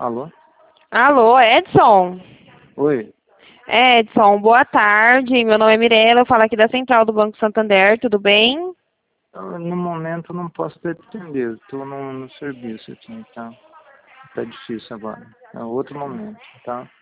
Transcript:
Alô? Alô, Edson? Oi. Edson, boa tarde. Meu nome é Mirela, eu falo aqui da Central do Banco Santander, tudo bem? No momento eu não posso te atender, estou no serviço aqui, tá? Tá difícil agora. É outro momento, tá?